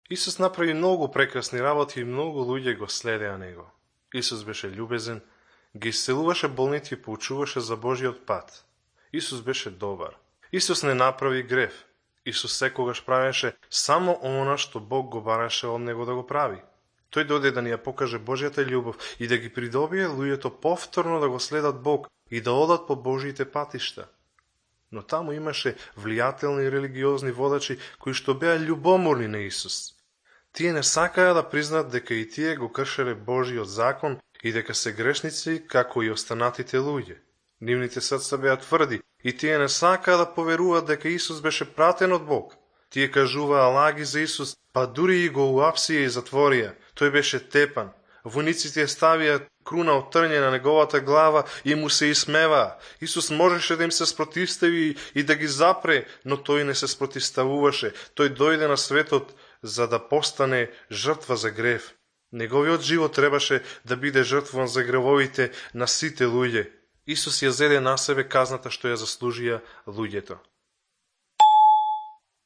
Исус направи многу прекрасни работи и многу луѓе го следеа него. Исус беше љубезен, ги исцелуваше болните и поучуваше за Божиот пат. Исус беше добар. Исус не направи грев. Исус секогаш правеше само она што Бог го бараше од него да го прави. Тој дојде да ни ја покаже Божјата љубов и да ги придобие луѓето повторно да го следат Бог и да одат по Божиите патишта. Но таму имаше влијателни религиозни водачи кои што беа љубоморни на Исус. Тие не сакаа да признаат дека и тие го кршеле Божиот закон и дека се грешници како и останатите луѓе. Нивните срца беа тврди и тие не сакаа да поверуваат дека Исус беше пратен од Бог. Тие кажуваа лаги за Исус, па дури и го уапсија и затворија. Тој беше тепан. Војниците ја ставија круна од трње на неговата глава и му се исмеваа. Исус можеше да им се спротивстави и да ги запре, но тој не се спротивставуваше. Тој дојде на светот за да постане жртва за грев. Неговиот живот требаше да биде жртван за гревовите на сите луѓе. Исус ја зеде на себе казната што ја заслужија луѓето.